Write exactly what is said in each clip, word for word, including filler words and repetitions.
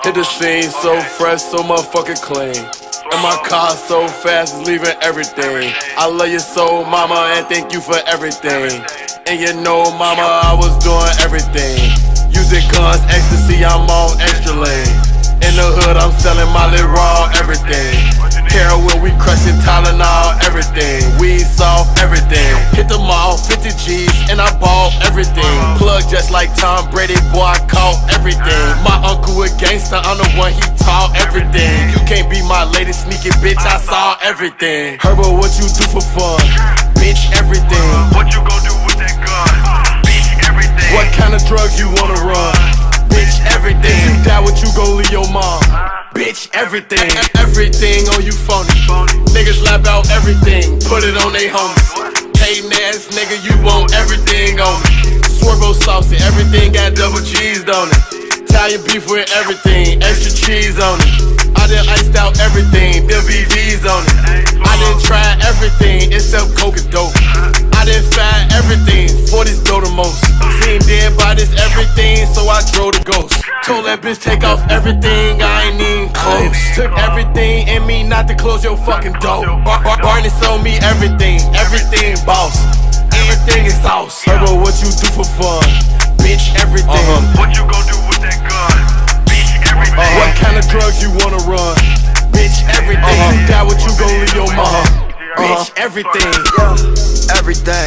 Hit the scene so fresh, so motherfucking clean. And my car so fast, it's leaving everything. I love you so, mama, and thank you for everything. And you know, mama, I was doing everything. Using guns, ecstasy, I'm on extra lane. In the hood, I'm selling Molly raw, everything. Heroin, we crushing Tylenol, everything. Weed soft, everything. Hit the mall, fifty G's, and I bought everything. Plug just like Tom Brady, boy, I caught everything. My uncle a gangster, I'm the one, he taught everything. You can't be my lady, sneaky bitch, I saw everything. Herbo, what you do for fun? Bitch, everything. What you gon' do with that gun? Bitch, everything. What kind of drugs you wanna run? Bitch, everything. You die, what you gon' leave your mom? Bitch, everything. Everything on you phony. Niggas lap out everything, put it on they homies. Hatin' ass nigga, you want everything on me. Swervo saucy, everything got double cheese on it. Italian beef with everything, extra cheese on it. I done iced out everything, the V Vs on it. I done tried everything except coke and dope. I done find everything, forties go the most. Seen dead bodies, everything, so I drove the ghost. Told that bitch take off everything, I ain't even close. Took everything in me not to close your fucking door. Bar Bar Barney sold me everything, everything boss. Everything is sauce. Herbo, what you do for fun? Bitch, everything. Uh-huh. What you gon' do with that gun? Bitch, everything. Uh-huh. What kind of drugs you wanna run? Bitch, everything. Uh-huh. You die, what you gon' leave your mom? Uh-huh. Bitch, everything. Yeah, everything.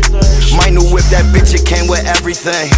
My new whip, that bitch, it came with everything.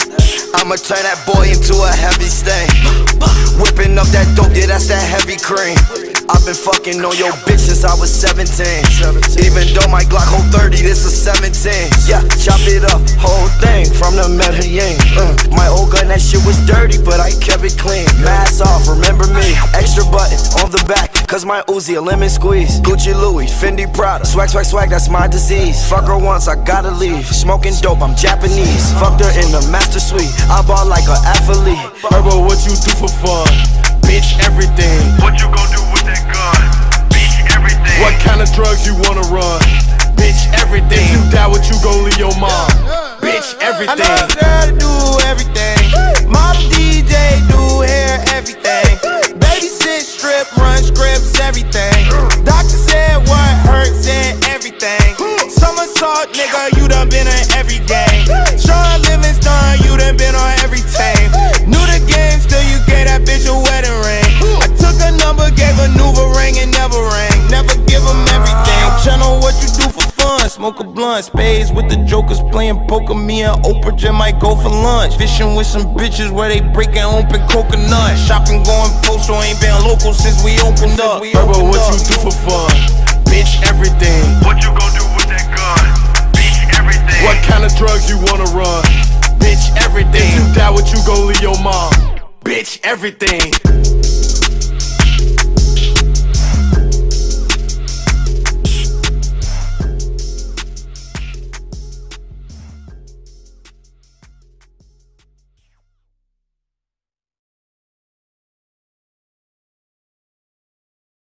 I'ma turn that boy into a heavy stain. Whipping up that dope, yeah, that's that heavy cream. I've been fucking on your bitch since I was seventeen. Even though my Glock hold thirty, this is seventeen. Yeah, chop it up, whole thing from the Medellin. uh, My old gun, that shit was dirty, but I kept it clean. Mask off, remember me, extra button on the back, cause my Uzi a lemon squeeze. Gucci Louis, Fendi Prada, swag, swag, swag, that's my disease. Fuck her once, I gotta leave. Smoking dope, I'm Japanese. Fucked her in the master suite, I ball like an athlete. Herbo, what you do for fun? Bitch, everything. What you gon' do with that gun? Bitch, everything. What kind of drugs you wanna run? Bitch, everything. You die, what you gon' leave your mom? Bitch, everything. I know a girl to do everything. Model D J, do hair, everything. Babysit, strip, run scripts, everything. Doctor said what hurts and everything. Somersault, nigga, you done been in every game. Sean Livingston, you done been on every team. Knew the game, still you gave that bitch a wedding ring. I took a number, gave a new ring and never rang. Never give them everything. Channel what you do for fun. Smoke a blunt, spades with the jokers playing poker. Me and Oprah just might go for lunch. Fishing with some bitches where they breaking open coconut. Shopping going postal, ain't been local since we opened up. Herbo, what you do for fun? Bitch, everything. What you gon' do with that gun? Bitch, everything. What kind of drugs you wanna run? Bitch, everything. You die, what you gon' leave your mom? Bitch, everything.